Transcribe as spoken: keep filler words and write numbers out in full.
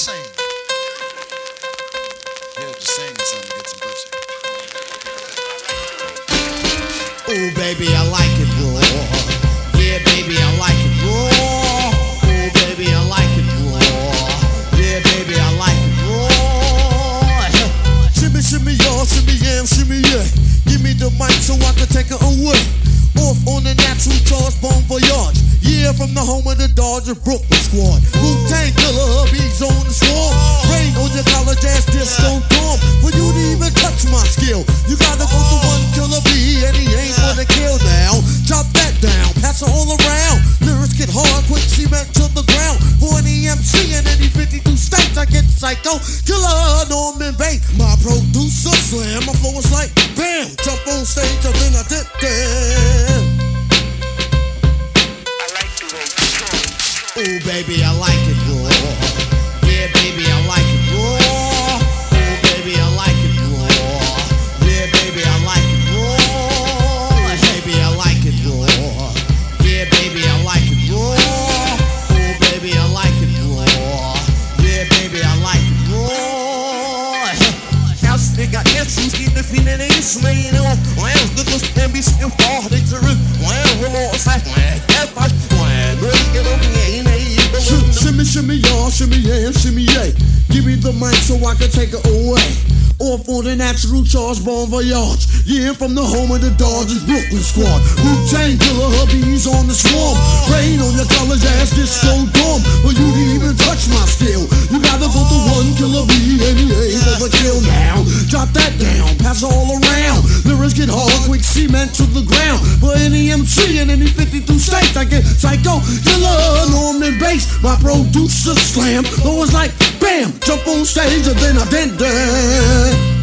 sing. Yeah, just sing something to get some pussy. Ooh, baby, I like it raw. Yeah, baby, I like it raw. Ooh, baby, I like it raw. Yeah, baby, I like it raw. Shimmy, shimmy, y'all, shimmy, yeah, shimmy, yeah. Give me the mic so I can take it away. Off on the natural charge, Bon Voyage. Yeah, from the home of the Dodger Brooklyn squad. Wu-Tang Killer, bees on the swarm. Rain on your college ass disco dorm. For you to even touch my skill, you gotta go to one killer bee, and he ain't gonna kill now. Chop that down, pass it all around. Lyrics get hard, quick cement to the ground. For any M C in any fifty-two states, I get psycho. Killer, Norman Bates, my producer slam. My flow is like bam, jump on stage, and then I did that. Ooh, baby, I like it raw. Yeah, baby, I like it raw. Ooh, baby, I like it raw. Yeah, baby, I like it raw. Baby, I like it raw. Yeah, baby, I like it raw. Ooh, baby, I like it raw. Yeah, baby, I like it raw. House nigga, essence, get the feeling is made off. Well, look at them be still far, they through. Well, we're all side, well, have I, well, look at them, ain't Shimmy, shimmy, y'all, shimmy, yeah, shimmy, yeah. Give me the mic so I can take it away. Off on the natural charge, Bon Voyage. Yeah, from the home of the Dodgers Brooklyn squad. Wu-Tang Killer, hubbies on the swarm. Rain on your college ass, disco dorm. For you to even touch my skill, you gotta go to one killer bee, and he ain't gonna kill now. Drop that down, pass all around. Lyrics get hard, quick cement to the ground. For any M C in any fifty-two states, I get psycho. Killer, Norman Bates, my producer slam. Always like bam, jump on stage and then I did that.